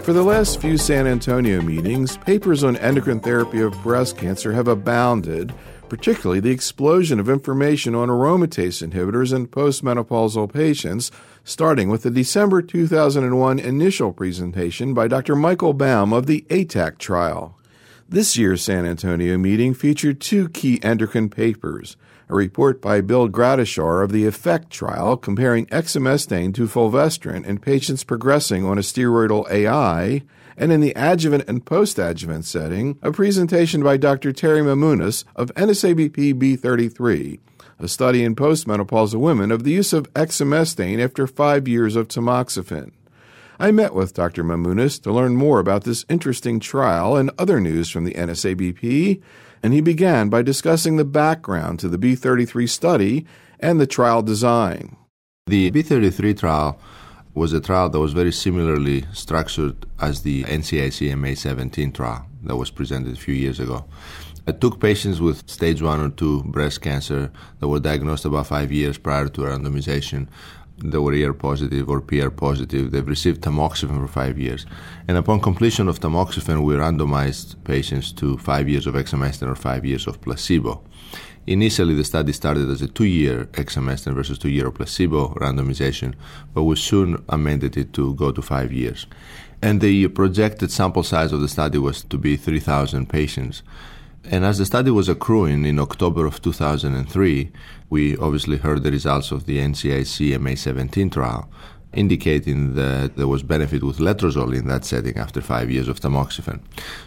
For the last few San Antonio meetings, papers on endocrine therapy of breast cancer have abounded, particularly the explosion of information on aromatase inhibitors in postmenopausal patients, starting with the December 2001 initial presentation by Dr. Michael Baum of the ATAC trial. This year's San Antonio meeting featured two key endocrine papers, a report by Bill Gradishar of the EFFECT trial comparing exemestane to fulvestrant in patients progressing on a steroidal AI, and in the adjuvant and post-adjuvant setting, a presentation by Dr. Terry Mamounis of NSABP B33, a study in postmenopausal women of the use of exemestane after 5 years of tamoxifen. I met with Dr. Mamounis to learn more about this interesting trial and other news from the NSABP, and he began by discussing the background to the B33 study and the trial design. The B33 trial was a trial that was very similarly structured as the NCIC MA17 trial that was presented a few years ago. It took patients with stage 1 or 2 breast cancer that were diagnosed about 5 years prior to randomization. They were ER positive or PR positive. They've received tamoxifen for 5 years. And upon completion of tamoxifen, we randomized patients to 5 years of exemestane or 5 years of placebo. Initially, the study started as a 2-year exemestane versus 2-year placebo randomization, but we soon amended it to go to 5 years. And the projected sample size of the study was to be 3,000 patients. And as the study was accruing in October of 2003, we obviously heard the results of the NCIC MA17 trial, indicating that there was benefit with letrozole in that setting after 5 years of tamoxifen.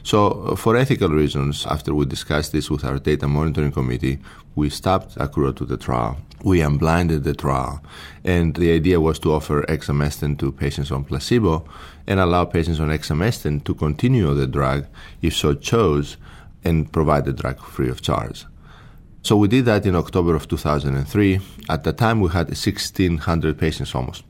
So for ethical reasons, after we discussed this with our data monitoring committee, we stopped accrual to the trial. We unblinded the trial, and the idea was to offer exemestane to patients on placebo and allow patients on exemestane to continue the drug, if so chose, and provide the drug free of charge. So we did that in October of 2003. At the time, we had 1,600 patients almost,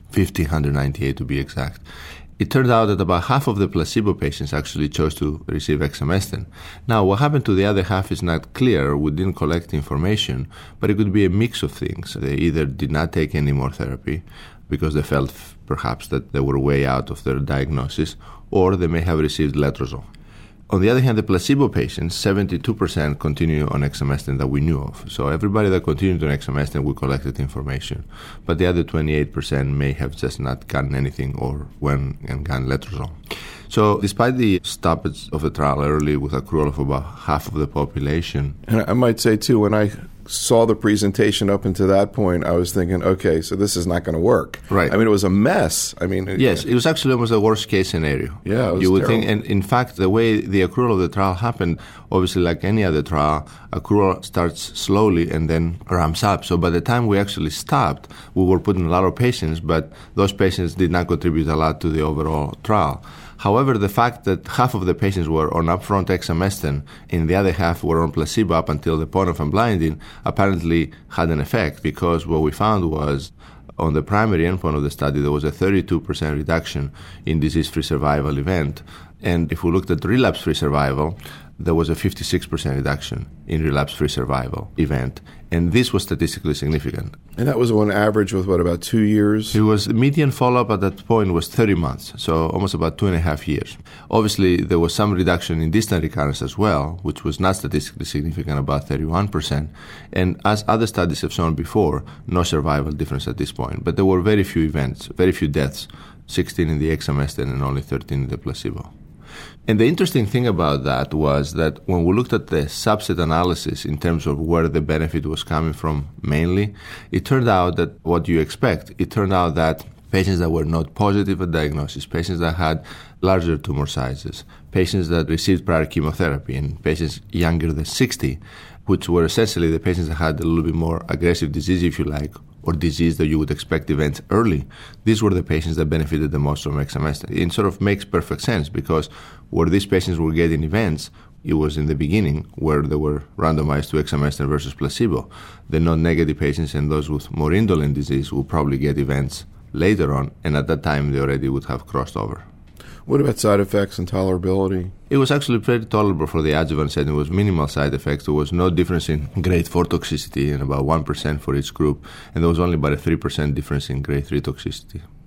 1,598 to be exact. It turned out that about half of the placebo patients actually chose to receive exemestane. Now, what happened to the other half is not clear. We didn't collect information, but it could be a mix of things. They either did not take any more therapy because they felt perhaps that they were way out of their diagnosis, or they may have received letrozole. On the other hand, the placebo patients, 72% continue on exemestane that we knew of. So everybody that continued on exemestane, we collected information. But the other 28% may have just not gotten anything or went and gotten letrozole. So despite the stoppage of the trial early with accrual of about half of the population. And I might say, too, when I saw the presentation up until that point, I was thinking, okay, so this is not going to work. Right. I mean, it was a mess. I mean, yes, it was actually almost a worst-case scenario. Yeah, it was you would terrible. think, and in fact, the way the accrual of the trial happened, obviously, like any other trial, accrual starts slowly and then ramps up. So by the time we actually stopped, we were putting a lot of patients, but those patients did not contribute a lot to the overall trial. However, the fact that half of the patients were on upfront exemestane and the other half were on placebo up until the point of unblinding apparently had an effect, because what we found was on the primary endpoint of the study, there was a 32% reduction in disease-free survival event. And if we looked at relapse-free survival, there was a 56% reduction in relapse-free survival event. And this was statistically significant. And that was on average with, what, about 2 years? It was, the median follow-up at that point was 30 months, so almost about 2.5 years. Obviously, there was some reduction in distant recurrence as well, which was not statistically significant, about 31%. And as other studies have shown before, no survival difference at this point. But there were very few events, very few deaths, 16 in the exemestane and only 13 in the placebo. And the interesting thing about that was that when we looked at the subset analysis in terms of where the benefit was coming from mainly, it turned out that what you expect, it turned out that patients that were not positive at diagnosis, patients that had larger tumor sizes, patients that received prior chemotherapy, and patients younger than 60, which were essentially the patients that had a little bit more aggressive disease, if you like, or disease that you would expect events early, these were the patients that benefited the most from exemestane. It sort of makes perfect sense, because where these patients were getting events, it was in the beginning where they were randomized to exemestane versus placebo. The non-negative patients and those with more indolent disease will probably get events later on, and at that time they already would have crossed over. What about side effects and tolerability? It was actually pretty tolerable for the adjuvant setting. It was minimal side effects. There was no difference in grade 4 toxicity, and about 1% for each group, and there was only about a 3% difference in grade 3 toxicity.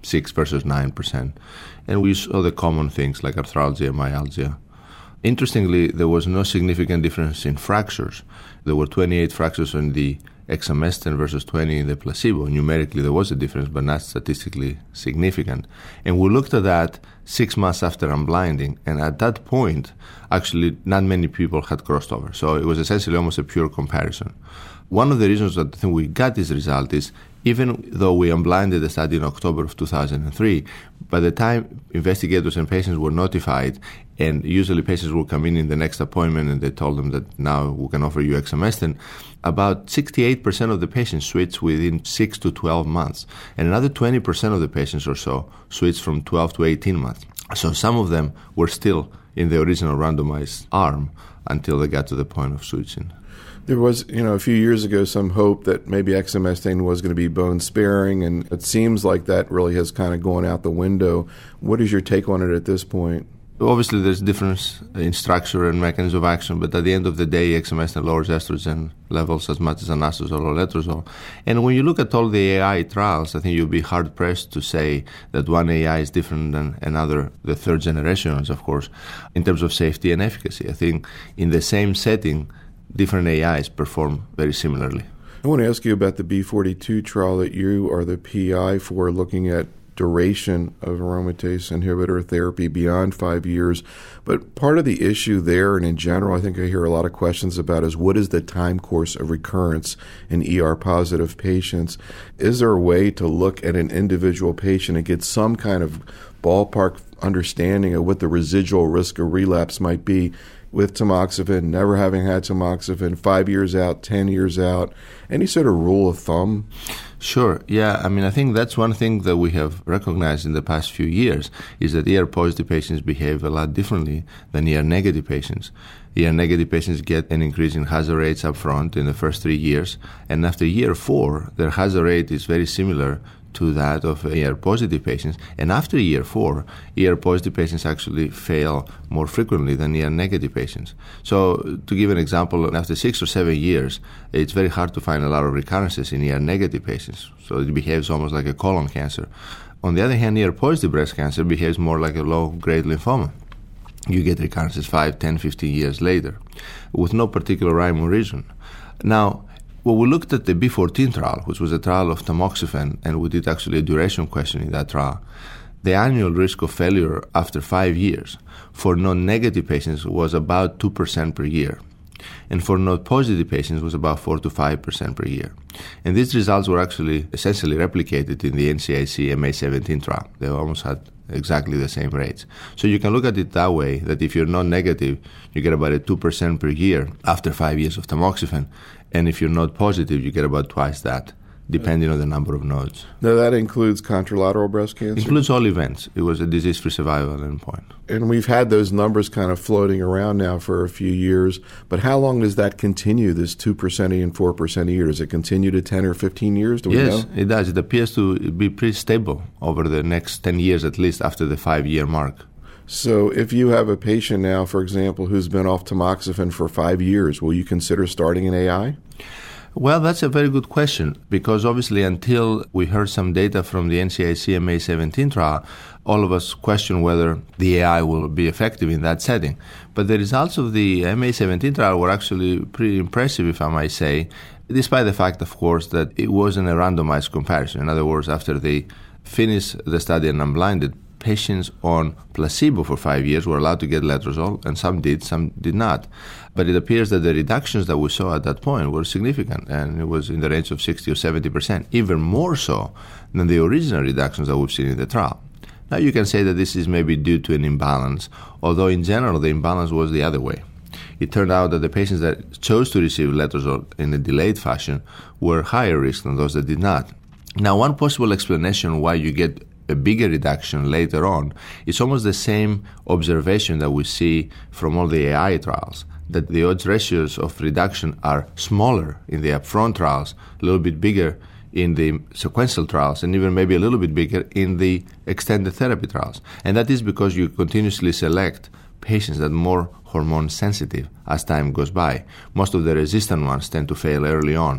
6 versus 9%. And we saw the common things like arthralgia, myalgia. Interestingly, there was no significant difference in fractures. There were 28 fractures in the exemestane versus 20 in the placebo. Numerically, there was a difference, but not statistically significant. And we looked at that 6 months after unblinding, and at that point, actually, not many people had crossed over. So it was essentially almost a pure comparison. One of the reasons that I think we got this result is even though we unblinded the study in October of 2003, by the time investigators and patients were notified, and usually patients will come in the next appointment and they told them that now we can offer you exemestane, about 68% of the patients switched within 6 to 12 months. And another 20% of the patients or so switched from 12 to 18 months. So some of them were still in the original randomized arm until they got to the point of switching. There was, a few years ago, some hope that maybe exemestane was going to be bone sparing, and it seems like that really has kind of gone out the window. What is your take on it at this point? Obviously, there's difference in structure and mechanism of action, but at the end of the day, exemestane lowers estrogen levels as much as anastrozole or letrozole. And when you look at all the AI trials, I think you'll be hard-pressed to say that one AI is different than another, the third generation ones, of course, in terms of safety and efficacy. I think in the same setting, different AIs perform very similarly. I want to ask you about the B42 trial that you are the PI for, looking at duration of aromatase inhibitor therapy beyond 5 years. But part of the issue there, and in general, I think I hear a lot of questions about, is what is the time course of recurrence in ER-positive patients? Is there a way to look at an individual patient and get some kind of ballpark understanding of what the residual risk of relapse might be with tamoxifen, never having had tamoxifen, 5 years out, 10 years out? Any sort of rule of thumb? Sure. Yeah. I think that's one thing that we have recognized in the past few years is that ER-positive patients behave a lot differently than ER-negative patients. ER-negative patients get an increase in hazard rates up front in the first 3 years, and after year 4, their hazard rate is very similar to that of ER-positive patients. And after year 4, ER-positive patients actually fail more frequently than ER-negative patients. So to give an example, after 6 or 7 years, it's very hard to find a lot of recurrences in ER-negative patients. So it behaves almost like a colon cancer. On the other hand, ER-positive breast cancer behaves more like a low-grade lymphoma. You get recurrences 5, 10, 15 years later with no particular rhyme or reason. Now, well, we looked at the B14 trial, which was a trial of tamoxifen, and we did actually a duration question in that trial. The annual risk of failure after 5 years for non-negative patients was about 2% per year, and for non-positive patients was about 4 to 5% per year. And these results were actually essentially replicated in the NCIC MA17 trial. They almost had exactly the same rates. So you can look at it that way, that if you're non-negative, you get about a 2% per year after 5 years of tamoxifen, and if you're not positive, you get about twice that, depending on the number of nodes. Now, that includes contralateral breast cancer? Includes all events. It was a disease-free survival endpoint. And we've had those numbers kind of floating around now for a few years, but how long does that continue, this 2% and 4% a year? Does it continue to 10 or 15 years? Do we know? Yes, it does. It appears to be pretty stable over the next 10 years, at least after the 5-year mark. So if you have a patient now, for example, who's been off tamoxifen for 5 years, will you consider starting an AI? Well, that's a very good question, because obviously until we heard some data from the NCIC MA17 trial, all of us question whether the AI will be effective in that setting. But the results of the MA17 trial were actually pretty impressive, if I might say, despite the fact, of course, that it wasn't a randomized comparison. In other words, after they finished the study and unblinded, patients on placebo for 5 years were allowed to get letrozole, and some did not. But it appears that the reductions that we saw at that point were significant, and it was in the range of 60 or 70%, even more so than the original reductions that we've seen in the trial. Now you can say that this is maybe due to an imbalance, although in general the imbalance was the other way. It turned out that the patients that chose to receive letrozole in a delayed fashion were higher risk than those that did not. Now, one possible explanation why you get a bigger reduction later on is almost the same observation that we see from all the AI trials, that the odds ratios of reduction are smaller in the upfront trials, a little bit bigger in the sequential trials, and even maybe a little bit bigger in the extended therapy trials. And that is because you continuously select patients that are more hormone sensitive as time goes by. Most of the resistant ones tend to fail early on.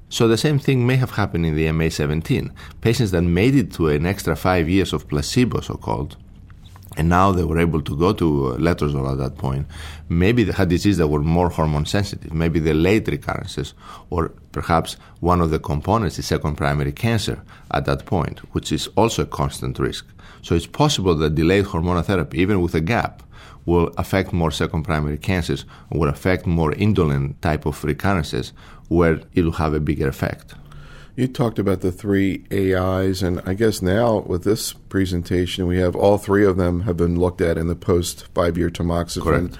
So the same thing may have happened in the MA17. Patients that made it to an extra 5 years of placebo, so-called, and now they were able to go to letrozole at that point, maybe they had diseases that were more hormone sensitive, maybe the late recurrences, or perhaps one of the components is second primary cancer at that point, which is also a constant risk. So it's possible that delayed hormonal therapy, even with a gap, will affect more second primary cancers, or will affect more indolent type of recurrences where it will have a bigger effect. You talked about the 3 AIs, and I guess now with this presentation, we have all 3 of them have been looked at in the post-5-year tamoxifen. Correct.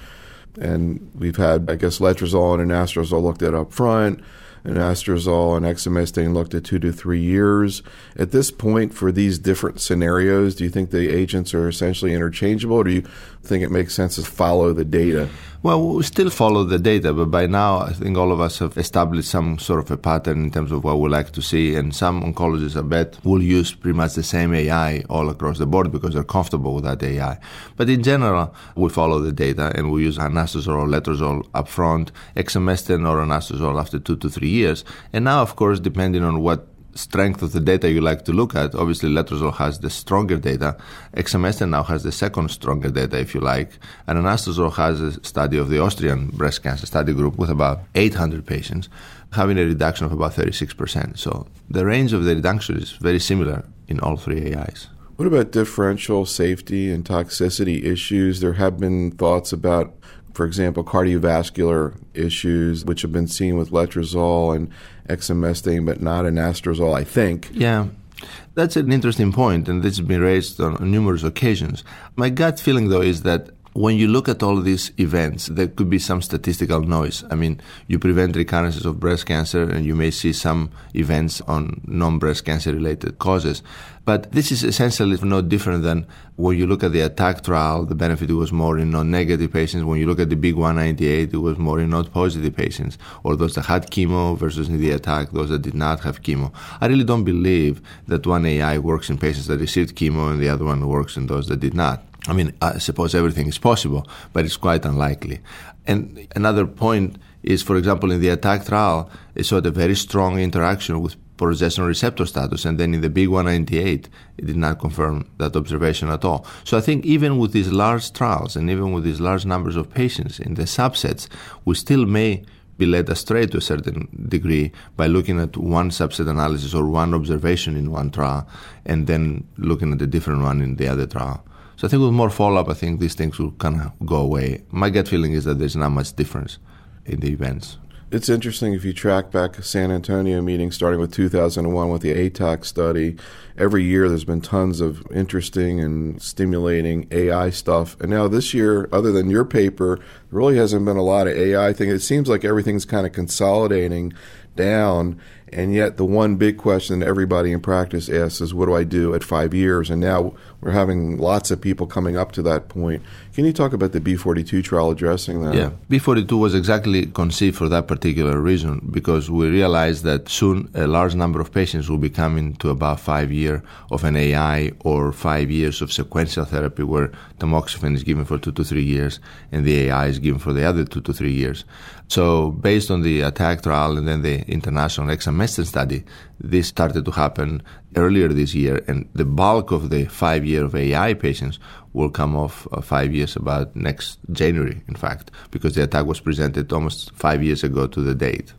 And we've had, I guess, letrozole and anastrozole looked at up front, and anastrozole and exemestane looked at 2 to 3 years. At this point, for these different scenarios, do you think the agents are essentially interchangeable, or do you think it makes sense to follow the data? Well, we still follow the data, but by now I think all of us have established some sort of a pattern in terms of what we like to see, and some oncologists, I bet, will use pretty much the same AI all across the board because they're comfortable with that AI. But in general, we follow the data, and we use anastrozole or letrozole up front, exemestane or anastrozole after 2 to 3 years. And now, of course, depending on what strength of the data you like to look at, obviously letrozole has the stronger data. Exemestane now has the second stronger data, if you like. And anastrozole has a study of the Austrian breast cancer study group with about 800 patients, having a reduction of about 36%. So the range of the reduction is very similar in all 3 AIs. What about differential safety and toxicity issues? There have been thoughts about, for example, cardiovascular issues, which have been seen with letrozole and exemestane, but not anastrozole, I think. Yeah, that's an interesting point, and this has been raised on numerous occasions. My gut feeling, though, is that when you look at all these events, there could be some statistical noise. I mean, you prevent recurrences of breast cancer, and you may see some events on non-breast cancer-related causes. But this is essentially no different than when you look at the ATTACK trial, the benefit was more in non-negative patients. When you look at the Big 198, it was more in non-positive patients, or those that had chemo versus in the ATTACK, those that did not have chemo. I really don't believe that one AI works in patients that received chemo and the other one works in those that did not. I mean, I suppose everything is possible, but it's quite unlikely. And another point is, for example, in the ATTACK trial, it showed a very strong interaction with progesterone receptor status, and then in the Big 198, it did not confirm that observation at all. So I think even with these large trials and even with these large numbers of patients in the subsets, we still may be led astray to a certain degree by looking at one subset analysis or one observation in one trial and then looking at a different one in the other trial. So I think with more follow-up, I think these things will kind of go away. My gut feeling is that there's not much difference in the events. It's interesting if you track back San Antonio meeting starting with 2001 with the ATTACK study. Every year there's been tons of interesting and stimulating AI stuff. And now this year, other than your paper, there really hasn't been a lot of AI thing. It seems like everything's kind of consolidating down. And yet the one big question that everybody in practice asks is, what do I do at 5 years? And now we're having lots of people coming up to that point. Can you talk about the B42 trial addressing that? Yeah, B42 was exactly conceived for that particular reason, because we realized that soon a large number of patients will be coming to about 5 years of an AI or 5 years of sequential therapy where tamoxifen is given for 2 to 3 years and the AI is given for the other 2 to 3 years. So based on the ATTACK trial and then the international exemestane study, this started to happen earlier this year, and the bulk of the 5 year of AI patients will come off 5 years about next January, in fact, because the ATTACK was presented almost 5 years ago to the date.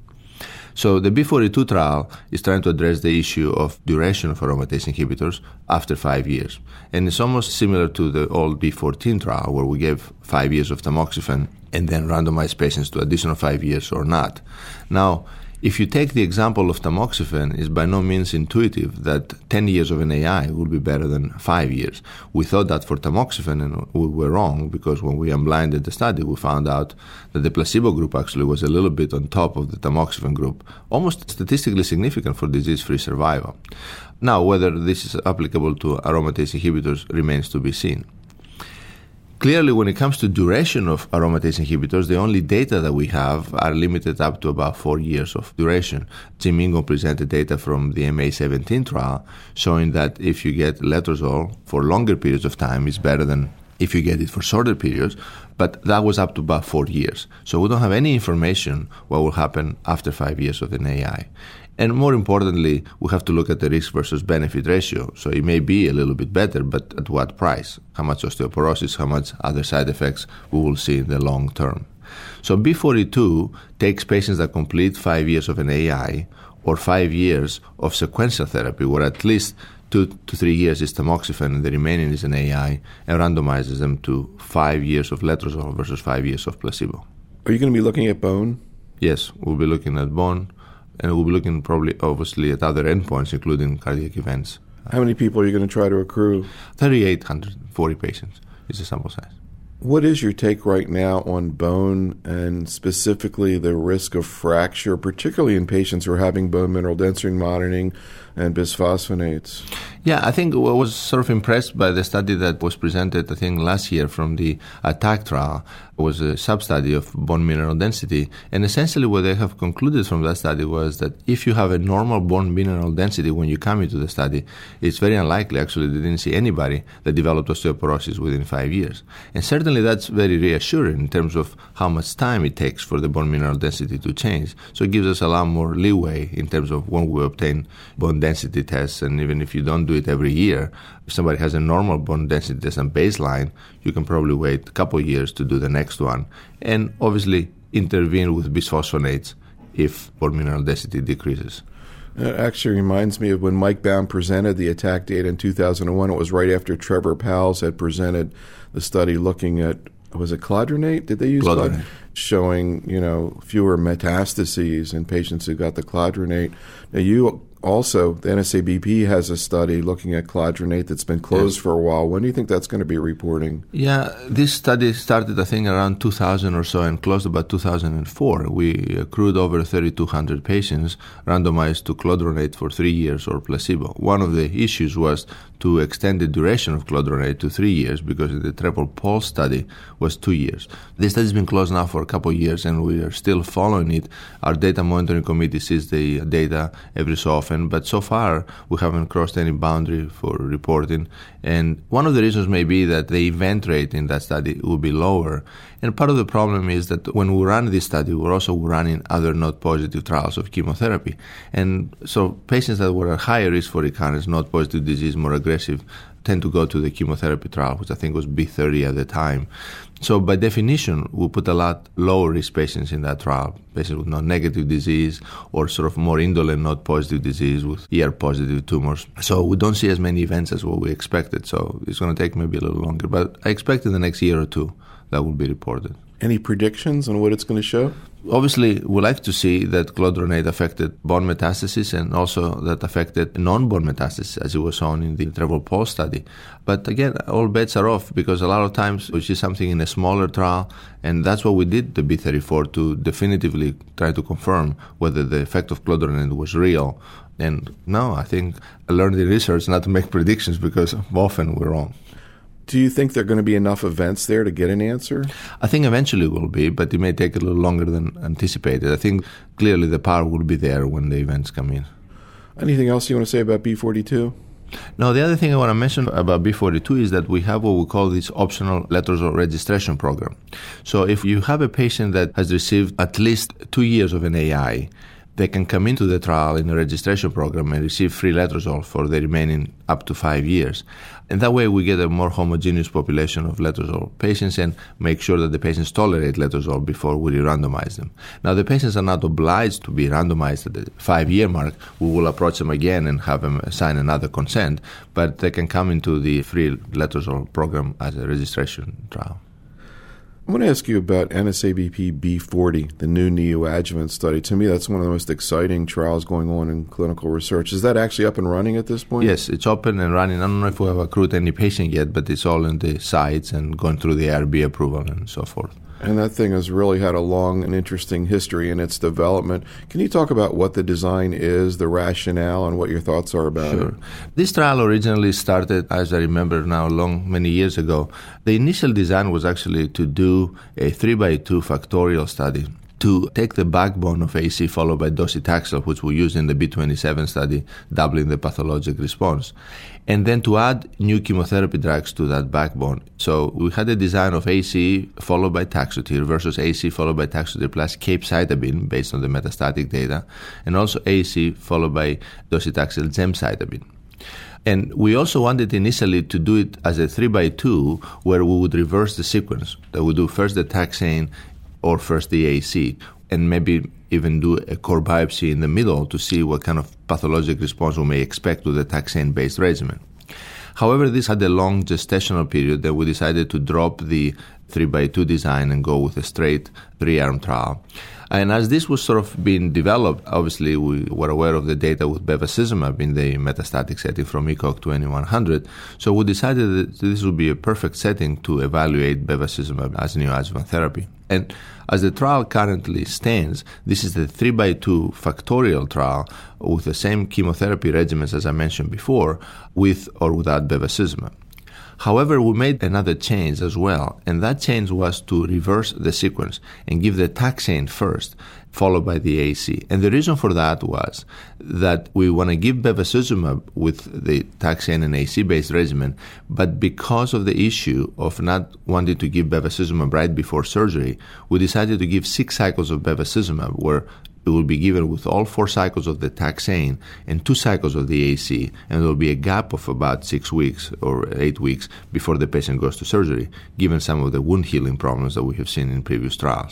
So the B42 trial is trying to address the issue of duration of aromatase inhibitors after 5 years. And it's almost similar to the old B14 trial, where we gave 5 years of tamoxifen and then randomized patients to additional 5 years or not. Now, if you take the example of tamoxifen, it's by no means intuitive that 10 years of an AI will be better than 5 years. We thought that for tamoxifen, and we were wrong, because when we unblinded the study, we found out that the placebo group actually was a little bit on top of the tamoxifen group, almost statistically significant for disease-free survival. Now, whether this is applicable to aromatase inhibitors remains to be seen. Clearly, when it comes to duration of aromatase inhibitors, the only data that we have are limited up to about 4 years of duration. Jim Ingo presented data from the MA17 trial showing that if you get letrozole for longer periods of time, it's better than if you get it for shorter periods, but that was up to about 4 years. So we don't have any information what will happen after 5 years of an AI. And more importantly, we have to look at the risk versus benefit ratio. So it may be a little bit better, but at what price? How much osteoporosis, how much other side effects we will see in the long term. So B42 takes patients that complete 5 years of an AI or 5 years of sequential therapy, where at least 2 to 3 years is tamoxifen and the remaining is an AI, and randomizes them to 5 years of letrozole versus 5 years of placebo. Are you going to be looking at bone? Yes, we'll be looking at bone, and we'll be looking probably, obviously, at other endpoints, including cardiac events. How many people are you going to try to accrue? 3,840 patients is the sample size. What is your take right now on bone and specifically the risk of fracture, particularly in patients who are having bone mineral density monitoring and bisphosphonates? Yeah, I think I was sort of impressed by the study that was presented, I think, last year from the ATTACK trial. It was a sub-study of bone mineral density. And essentially what they have concluded from that study was that if you have a normal bone mineral density when you come into the study, it's very unlikely, actually, they didn't see anybody that developed osteoporosis within 5 years. And certainly that's very reassuring in terms of how much time it takes for the bone mineral density to change. So it gives us a lot more leeway in terms of when we obtain bone density tests. And even if you don't do it every year, if somebody has a normal bone density test and baseline, you can probably wait a couple of years to do the next one. And obviously intervene with bisphosphonates if bone mineral density decreases. It actually reminds me of when Mike Baum presented the ATTACK data in 2001. It was right after Trevor Powles had presented the study looking at, was it clodronate? Did they use clodronate? Showing, fewer metastases in patients who got the clodronate. Now, you also, the NSABP has a study looking at clodronate that's been closed for a while. When do you think that's going to be reporting? Yeah, this study started, I think, around 2000 or so and closed about 2004. We accrued over 3,200 patients randomized to clodronate for 3 years or placebo. One of the issues was to extend the duration of clodronate to 3 years because the triple pulse study was 2 years. This study has been closed now for a couple of years and we are still following it. Our data monitoring committee sees the data every so often, but so far we haven't crossed any boundary for reporting. And one of the reasons may be that the event rate in that study will be lower. And part of the problem is that when we run this study, we're also running other not positive trials of chemotherapy. And so patients that were at higher risk for recurrence, not positive disease, more aggressive, tend to go to the chemotherapy trial, which I think was B30 at the time. So by definition, we put a lot lower risk patients in that trial, patients with non-negative disease or sort of more indolent not positive disease with ER-positive tumors. So we don't see as many events as what we expected. So it's going to take maybe a little longer. But I expect in the next year or two that will be reported. Any predictions on what it's going to show? Obviously, we like to see that clodronate affected bone metastasis and also that affected non-bone metastasis, as it was shown in the triple pulse study. But again, all bets are off because a lot of times we see something in a smaller trial, and that's what we did the B34 to definitively try to confirm whether the effect of clodronate was real. And no, I think I learned in research not to make predictions because often we're wrong. Do you think there are going to be enough events there to get an answer? I think eventually will be, but it may take a little longer than anticipated. I think clearly the power will be there when the events come in. Anything else you want to say about B42? No, the other thing I want to mention about B42 is that we have what we call this optional letrozole registration program. So if you have a patient that has received at least 2 years of an AI, they can come into the trial in the registration program and receive free letrozole for the remaining up to 5 years. And that way we get a more homogeneous population of letrozole patients and make sure that the patients tolerate letrozole before we randomize them. Now, the patients are not obliged to be randomized at the 5-year mark. We will approach them again and have them sign another consent, but they can come into the free letrozole program as a registration trial. I want to ask you about NSABP B40, the new neoadjuvant study. To me, that's one of the most exciting trials going on in clinical research. Is that actually up and running at this point? Yes, it's open and running. I don't know if we have accrued any patient yet, but it's all in the sites and going through the ARB approval and so forth. And that thing has really had a long and interesting history in its development. Can you talk about what the design is, the rationale, and what your thoughts are about it? This trial originally started, as I remember now, many years ago. The initial design was actually to do a 3x2 factorial study to take the backbone of AC followed by docetaxel, which we used in the B27 study, doubling the pathologic response, and then to add new chemotherapy drugs to that backbone. So we had a design of AC followed by Taxotere versus AC followed by Taxotere plus capecitabine based on the metastatic data, and also AC followed by docetaxel gemcitabine. And we also wanted initially to do it as a 3x2, where we would reverse the sequence. That we do first the taxane or first the AC, and maybe even do a core biopsy in the middle to see what kind of pathologic response we may expect to the taxane-based regimen. However, this had a long gestational period that we decided to drop the 3x2 design and go with a straight 3-arm trial. And as this was sort of being developed, obviously we were aware of the data with bevacizumab in the metastatic setting from ECOG 2100, so we decided that this would be a perfect setting to evaluate bevacizumab as neoadjuvant therapy. And as the trial currently stands, this is the 3x2 factorial trial with the same chemotherapy regimens as I mentioned before, with or without bevacizumab. However, we made another change as well, and that change was to reverse the sequence and give the taxane first, followed by the AC. And the reason for that was that we want to give bevacizumab with the taxane and AC-based regimen, but because of the issue of not wanting to give bevacizumab right before surgery, we decided to give 6 cycles of bevacizumab, where it will be given with all 4 cycles of the taxane and 2 cycles of the AC, and there will be a gap of about 6 weeks or 8 weeks before the patient goes to surgery, given some of the wound healing problems that we have seen in previous trials.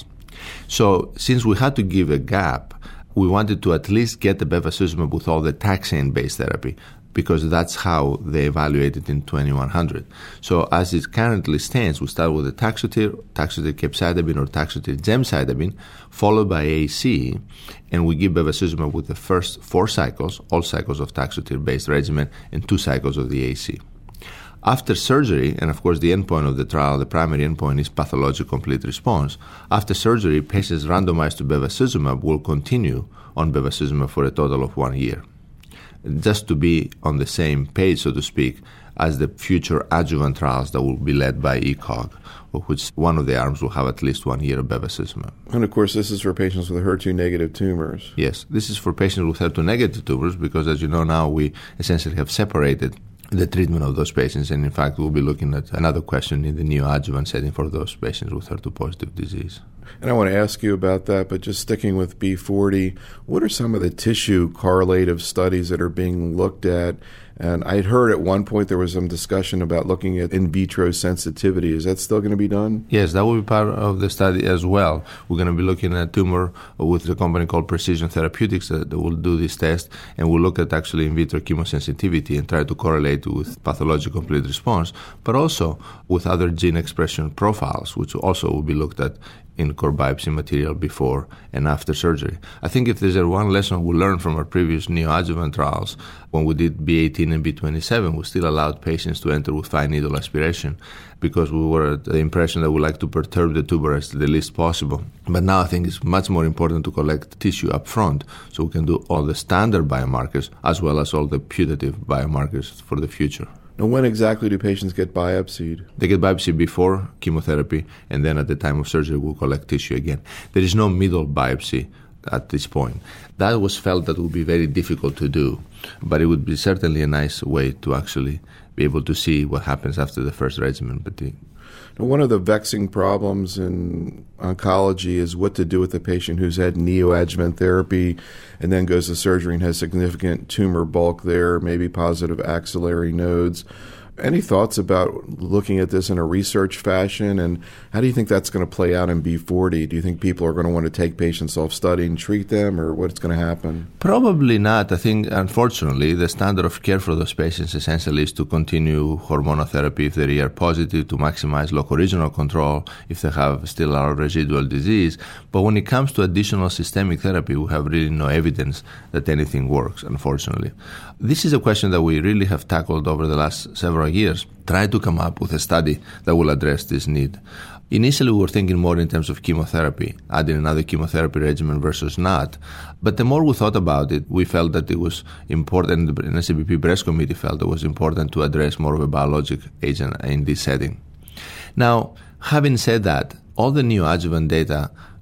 So since we had to give a gap, we wanted to at least get the bevacizumab with all the taxane-based therapy, because that's how they evaluated in 2100. So as it currently stands, we start with the Taxotere capecitabine or Taxotere gemcitabine, followed by AC, and we give bevacizumab with the first 4 cycles, all cycles of Taxotere-based regimen, and 2 cycles of the AC. After surgery, and of course the endpoint of the trial, the primary endpoint is pathologic complete response. After surgery, patients randomized to bevacizumab will continue on bevacizumab for a total of 1 year, just to be on the same page, so to speak, as the future adjuvant trials that will be led by ECOG, of which one of the arms will have at least 1 year of bevacizumab. And of course, this is for patients with HER2-negative tumors. Yes, this is for patients with HER2-negative tumors, because as you know now, we essentially have separated the treatment of those patients, and in fact we'll be looking at another question in the neoadjuvant setting for those patients with HER2-positive disease. And I want to ask you about that, but just sticking with B40, what are some of the tissue correlative studies that are being looked at? And I had heard at one point there was some discussion about looking at in vitro sensitivity. Is that still going to be done? Yes, that will be part of the study as well. We're going to be looking at a tumor with a company called Precision Therapeutics that will do this test, and we'll look at actually in vitro chemosensitivity and try to correlate with pathologic complete response, but also with other gene expression profiles, which also will be looked at in core biopsy material before and after surgery. I think if there's one lesson we learned from our previous neoadjuvant trials, when we did B18 and B27, we still allowed patients to enter with fine needle aspiration, because we were at the impression that we like to perturb the tumor as the least possible. But now I think it's much more important to collect tissue up front, so we can do all the standard biomarkers as well as all the putative biomarkers for the future. Now, when exactly do patients get biopsied? They get biopsied before chemotherapy, and then at the time of surgery, we'll collect tissue again. There is no middle biopsy at this point. That was felt that would be very difficult to do, but it would be certainly a nice way to actually be able to see what happens after the first regimen. Now, one of the vexing problems in oncology is what to do with a patient who's had neoadjuvant therapy and then goes to surgery and has significant tumor bulk there, maybe positive axillary nodes. Any thoughts about looking at this in a research fashion, and how do you think that's going to play out in B40? Do you think people are going to want to take patients off study and treat them, or what's going to happen? Probably not. I think, unfortunately, the standard of care for those patients essentially is to continue hormonal therapy if they are positive, to maximize locoregional control if they have still our residual disease. But when it comes to additional systemic therapy, we have really no evidence that anything works, unfortunately. This is a question that we really have tackled over the last several years, try to come up with a study that will address this need. Initially, we were thinking more in terms of chemotherapy, adding another chemotherapy regimen versus not. But the more we thought about it, we felt that it was important, the NSABP Breast Committee felt it was important to address more of a biologic agent in this setting. Now, having said that, all the neoadjuvant data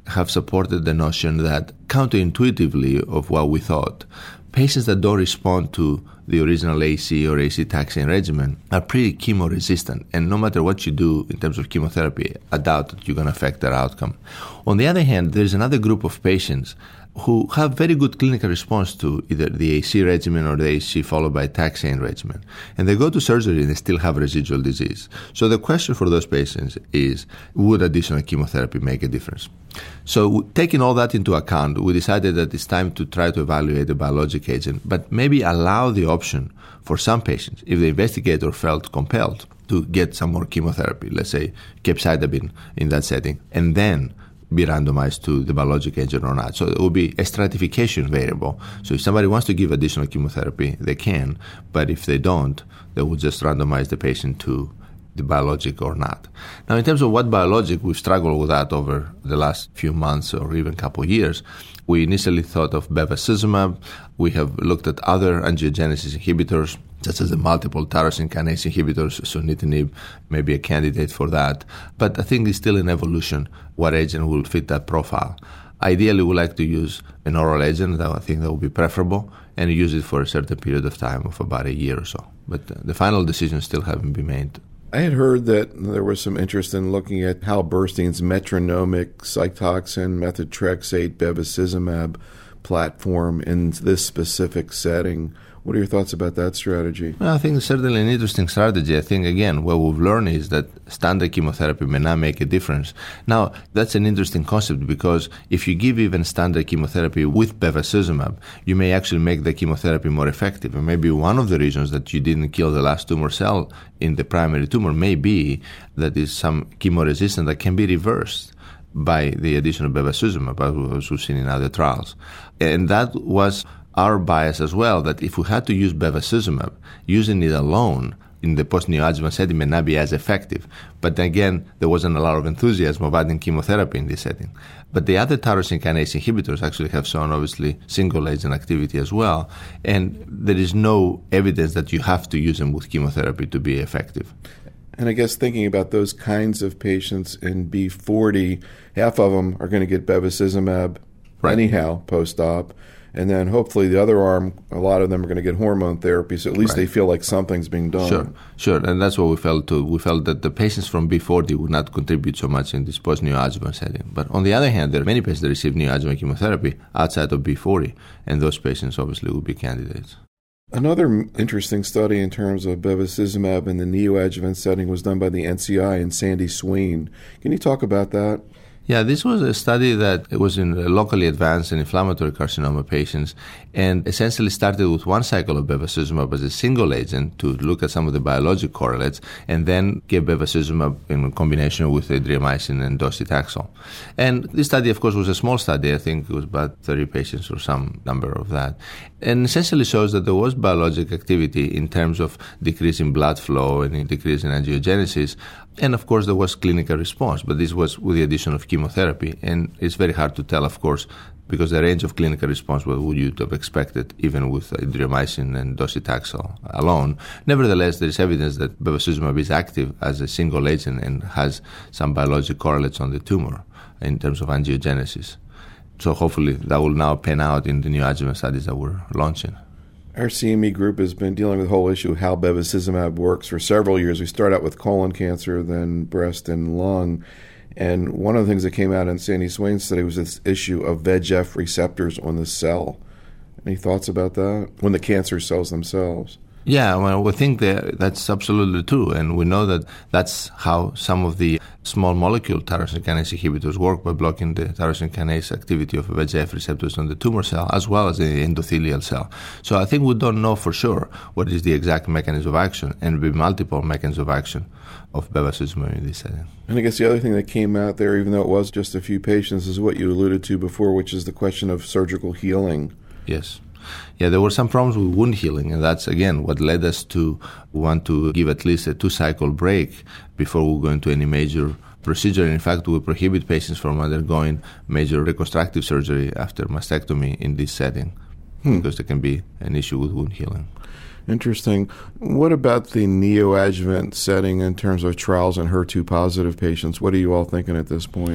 have supported the notion that, counterintuitively of what we thought, patients that don't respond to the original AC or AC taxane regimen are pretty chemo-resistant, and no matter what you do in terms of chemotherapy, I doubt that you're going to affect their outcome. On the other hand, there's another group of patients who have very good clinical response to either the AC regimen or the AC followed by taxane regimen. And they go to surgery and they still have residual disease. So the question for those patients is, would additional chemotherapy make a difference? So taking all that into account, we decided that it's time to try to evaluate a biologic agent, but maybe allow the option for some patients, if the investigator felt compelled, to get some more chemotherapy, let's say capecitabine in that setting, and then be randomized to the biologic agent or not. So it will be a stratification variable. So if somebody wants to give additional chemotherapy, they can, but if they don't, they will just randomize the patient to the biologic or not. Now, in terms of what biologic, we've struggled with that over the last few months or even couple of years. We initially thought of bevacizumab. We have looked at other angiogenesis inhibitors, such as the multiple tyrosine kinase inhibitors. Sunitinib may be a candidate for that. But I think it's still in evolution what agent will fit that profile. Ideally, we like to use an oral agent. I think that would be preferable, and use it for a certain period of time of about a year or so. But the final decisions still haven't been made. I had heard that there was some interest in looking at Hal Burstein's metronomic Cytoxan, methotrexate, bevacizumab platform in this specific setting. What are your thoughts about that strategy? Well, I think it's certainly an interesting strategy. I think, again, what we've learned is that standard chemotherapy may not make a difference. Now, that's an interesting concept because if you give even standard chemotherapy with bevacizumab, you may actually make the chemotherapy more effective. And maybe one of the reasons that you didn't kill the last tumor cell in the primary tumor may be that is some chemoresistance that can be reversed by the addition of bevacizumab, as we've seen in other trials. And that was our bias as well, that if we had to use bevacizumab, using it alone in the post-neoadjuvant setting may not be as effective. But again, there wasn't a lot of enthusiasm of adding chemotherapy in this setting. But the other tyrosine kinase inhibitors actually have shown, obviously, single-agent activity as well. And there is no evidence that you have to use them with chemotherapy to be effective. And I guess thinking about those kinds of patients in B40, half of them are going to get bevacizumab anyhow post-op. And then hopefully the other arm, a lot of them are going to get hormone therapy, so at least they feel like something's being done. Sure. And that's what we felt too. We felt that the patients from B40 would not contribute so much in this post-neoadjuvant setting. But on the other hand, there are many patients that receive neoadjuvant chemotherapy outside of B40, and those patients obviously would be candidates. Another interesting study in terms of bevacizumab in the neoadjuvant setting was done by the NCI and Sandy Swain. Can you talk about that? Yeah, this was a study that was in locally advanced and inflammatory carcinoma patients, and essentially started with one cycle of bevacizumab as a single agent to look at some of the biologic correlates, and then gave bevacizumab in combination with adriamycin and docetaxel. And this study, of course, was a small study. I think it was about 30 patients or some number of that, and essentially shows that there was biologic activity in terms of decrease in blood flow and decrease in angiogenesis. And, of course, there was clinical response, but this was with the addition of chemotherapy. And it's very hard to tell, of course, because the range of clinical response, what would you have expected, even with adriamycin and docetaxel alone. Nevertheless, there is evidence that bevacizumab is active as a single agent and has some biologic correlates on the tumor in terms of angiogenesis. So hopefully that will now pan out in the neoadjuvant studies that we're launching. Our CME group has been dealing with the whole issue of how bevacizumab works for several years. We started out with colon cancer, then breast and lung. And one of the things that came out in Sandy Swain's study was this issue of VEGF receptors on the cell. Any thoughts about that? When the cancer cells themselves? Yeah, well, we think that's absolutely true, and we know that that's how some of the small molecule tyrosine kinase inhibitors work, by blocking the tyrosine kinase activity of VEGF receptors on the tumor cell as well as the endothelial cell. So I think we don't know for sure what is the exact mechanism of action, and be multiple mechanisms of action of bevacizumab in this setting. And I guess the other thing that came out there, even though it was just a few patients, is what you alluded to before, which is the question of surgical healing. Yes. Yeah, there were some problems with wound healing, and that's, again, what led us to want to give at least a 2-cycle break before we go into any major procedure. In fact, we prohibit patients from undergoing major reconstructive surgery after mastectomy in this setting because there can be an issue with wound healing. Interesting. What about the neoadjuvant setting in terms of trials in HER2-positive patients? What are you all thinking at this point?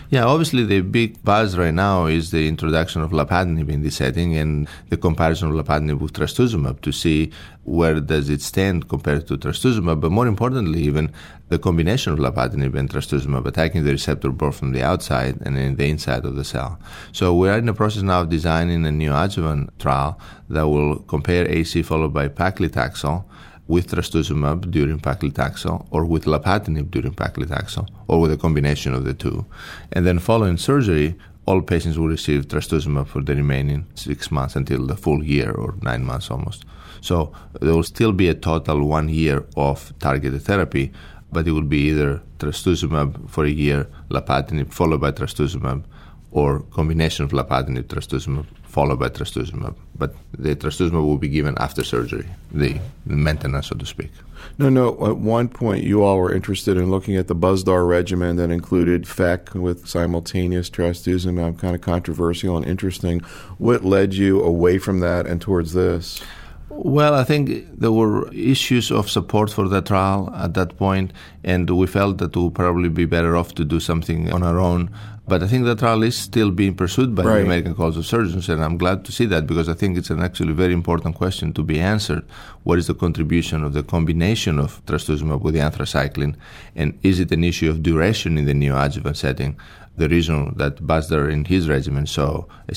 Yeah, obviously the big buzz right now is the introduction of lapatinib in this setting and the comparison of lapatinib with trastuzumab to see where does it stand compared to trastuzumab, but more importantly even the combination of lapatinib and trastuzumab attacking the receptor both from the outside and in the inside of the cell. So we are in the process now of designing a neoadjuvant trial that will compare AC followed by paclitaxel with trastuzumab during paclitaxel or with lapatinib during paclitaxel or with a combination of the two. And then following surgery, all patients will receive trastuzumab for the remaining 6 months until the full year or 9 months almost. So there will still be a total 1 year of targeted therapy, but it will be either trastuzumab for a year, lapatinib followed by trastuzumab, or combination of lapatinib, trastuzumab followed by trastuzumab. But the trastuzumab will be given after surgery, the maintenance, so to speak. No. At one point, you all were interested in looking at the BuzzDAR regimen that included FEC with simultaneous trastuzumab, kind of controversial and interesting. What led you away from that and towards this? Well, I think there were issues of support for the trial at that point, and we felt that we would probably be better off to do something on our own. But I think the trial is still being pursued by the American College of Surgeons, and I'm glad to see that because I think it's an actually very important question to be answered. What is the contribution of the combination of trastuzumab with the anthracycline, and is it an issue of duration in the neoadjuvant setting? The reason that BuzzDAR in his regimen saw a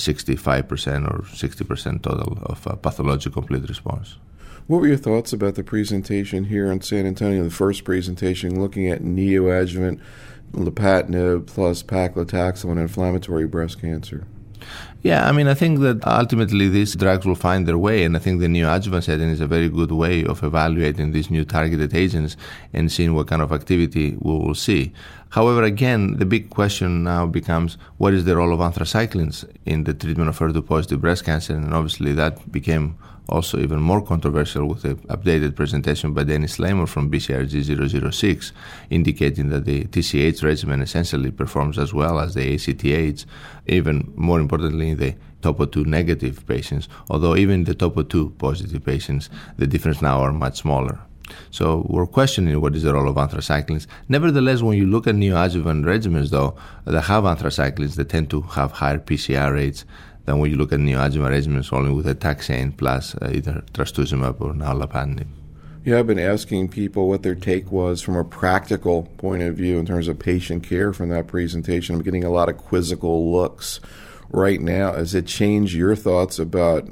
65% or 60% total of pathologic complete response. What were your thoughts about the presentation here in San Antonio, the first presentation looking at neoadjuvant lapatinib plus paclitaxel in inflammatory breast cancer? Yeah, I mean, I think that ultimately these drugs will find their way, and I think the neoadjuvant setting is a very good way of evaluating these new targeted agents and seeing what kind of activity we will see. However, again, the big question now becomes, what is the role of anthracyclines in the treatment of HER2-positive breast cancer? And obviously that became also even more controversial with the updated presentation by Dennis Slammer from BCRG-006, indicating that the TCH regimen essentially performs as well as the ACTH, even more importantly in the TOPO2 negative patients, although even in the TOPO2 positive patients, the difference now are much smaller. So we're questioning what is the role of anthracyclines. Nevertheless, when you look at neoadjuvant regimens, though, that have anthracyclines, they tend to have higher PCR rates than when you look at neoadjuvant regimens only with a taxane plus either trastuzumab or now lapatinib. Yeah, I've been asking people what their take was from a practical point of view in terms of patient care from that presentation. I'm getting a lot of quizzical looks right now. Has it changed your thoughts about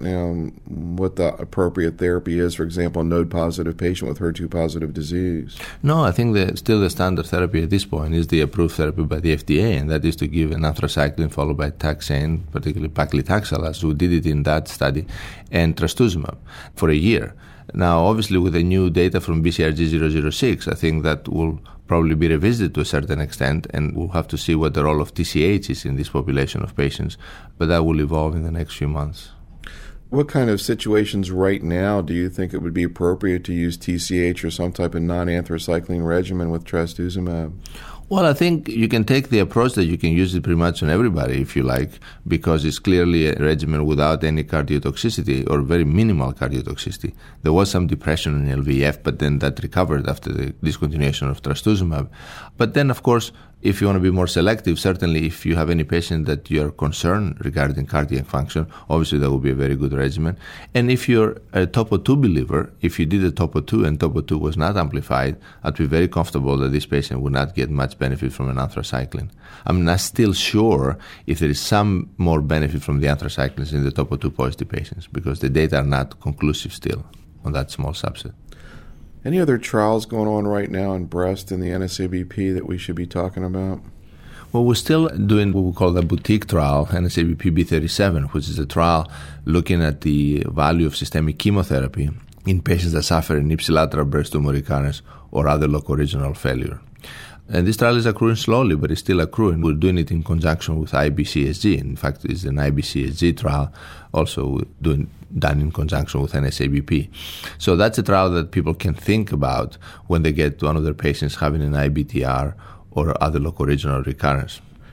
what the appropriate therapy is, for example, a node-positive patient with HER2-positive disease? No, I think that still the standard therapy at this point is the approved therapy by the FDA, and that is to give an anthracycline followed by taxane, particularly paclitaxel, as we did it in that study, and trastuzumab for a year. Now, obviously, with the new data from BCRG-006, I think that will probably be revisited to a certain extent, and we'll have to see what the role of TCH is in this population of patients, but that will evolve in the next few months. What kind of situations right now do you think it would be appropriate to use TCH or some type of non-anthracycline regimen with trastuzumab? Well, I think you can take the approach that you can use it pretty much on everybody, if you like, because it's clearly a regimen without any cardiotoxicity or very minimal cardiotoxicity. There was some depression in LVEF, but then that recovered after the discontinuation of trastuzumab. But then, of course, if you want to be more selective, certainly if you have any patient that you are concerned regarding cardiac function, obviously that would be a very good regimen. And if you're a TOPO2 believer, if you did a TOPO2 and TOPO2 was not amplified, I'd be very comfortable that this patient would not get much benefit from an anthracycline. I'm not still sure if there is some more benefit from the anthracyclines in the TOPO2 positive patients because the data are not conclusive still on that small subset. Any other trials going on right now in breast in the NSABP that we should be talking about? Well, we're still doing what we call the boutique trial, NSABP B37, which is a trial looking at the value of systemic chemotherapy in patients that suffer in ipsilateral breast tumor recurrence or other locoregional failure. And this trial is accruing slowly, but it's still accruing. We're doing it in conjunction with IBCSG. In fact, it's an IBCSG trial, also done in conjunction with NSABP. So that's a trial that people can think about when they get one of their patients having an IBTR or other locoregional recurrence.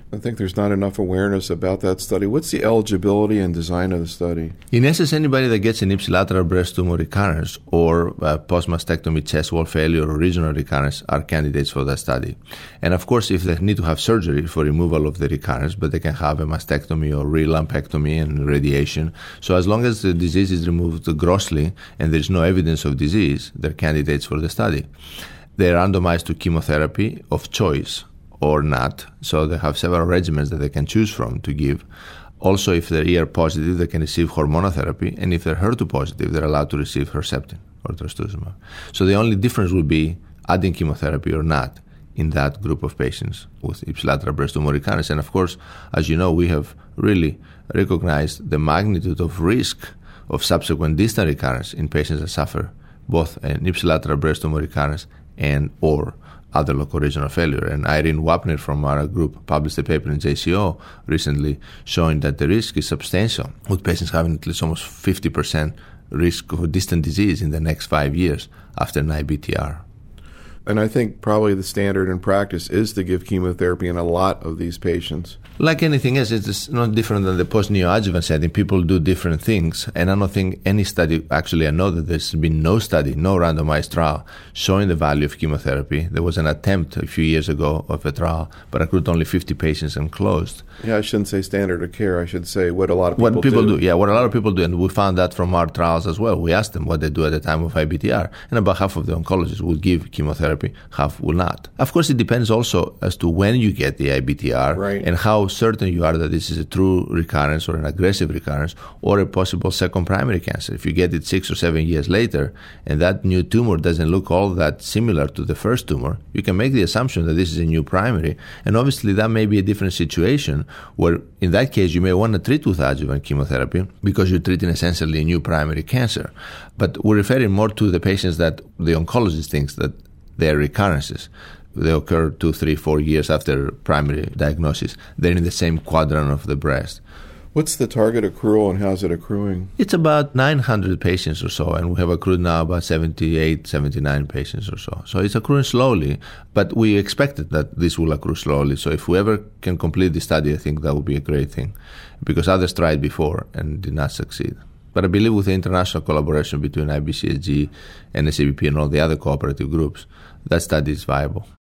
I think there's not enough awareness about that study. What's the eligibility and design of the study? In essence, anybody that gets an ipsilateral breast tumor recurrence or post-mastectomy chest wall failure or regional recurrence are candidates for that study. And of course, if they need to have surgery for removal of the recurrence, but they can have a mastectomy or re-lumpectomy and radiation. So as long as the disease is removed grossly and there's no evidence of disease, they're candidates for the study. They're randomized to chemotherapy of choice or not. So they have several regimens that they can choose from to give. Also, if they're ER positive, they can receive hormonal therapy. And if they're HER2 positive, they're allowed to receive Herceptin or trastuzumab. So the only difference would be adding chemotherapy or not in that group of patients with ipsilateral breast tumor recurrence. And of course, as you know, we have really recognized the magnitude of risk of subsequent distal recurrence in patients that suffer both an ipsilateral breast tumor recurrence and or other local regional failure. And Irene Wapner from our group published a paper in JCO recently showing that the risk is substantial, with patients having at least almost 50% risk of distant disease in the next 5 years after an IBTR. And I think probably the standard in practice is to give chemotherapy in a lot of these patients. Like anything else, it's not different than the post-neoadjuvant setting. People do different things. And I don't think any study, actually I know that there's been no study, no randomized trial showing the value of chemotherapy. There was an attempt a few years ago of a trial, but accrued only 50 patients and closed. Yeah, I shouldn't say standard of care. I should say what a lot of people do. What people do. Yeah, what a lot of people do. And we found that from our trials as well. We asked them what they do at the time of IBTR. And about half of the oncologists will give chemotherapy, half will not. Of course, it depends also as to when you get the IBTR, right, and how certain you are that this is a true recurrence or an aggressive recurrence or a possible second primary cancer. If you get it 6 or 7 years later and that new tumor doesn't look all that similar to the first tumor, you can make the assumption that this is a new primary. And obviously that may be a different situation where in that case you may want to treat with adjuvant chemotherapy because you're treating essentially a new primary cancer. But we're referring more to the patients that the oncologist thinks that they're recurrences. They occur 2, 3, 4 years after primary diagnosis. They're in the same quadrant of the breast. What's the target accrual and how's it accruing? It's about 900 patients or so, and we have accrued now about 78, 79 patients or so. So it's accruing slowly, but we expected that this will accrue slowly. So if we ever can complete the study, I think that would be a great thing, because others tried before and did not succeed. But I believe with the international collaboration between IBCSG and SABP and all the other cooperative groups, that study is viable.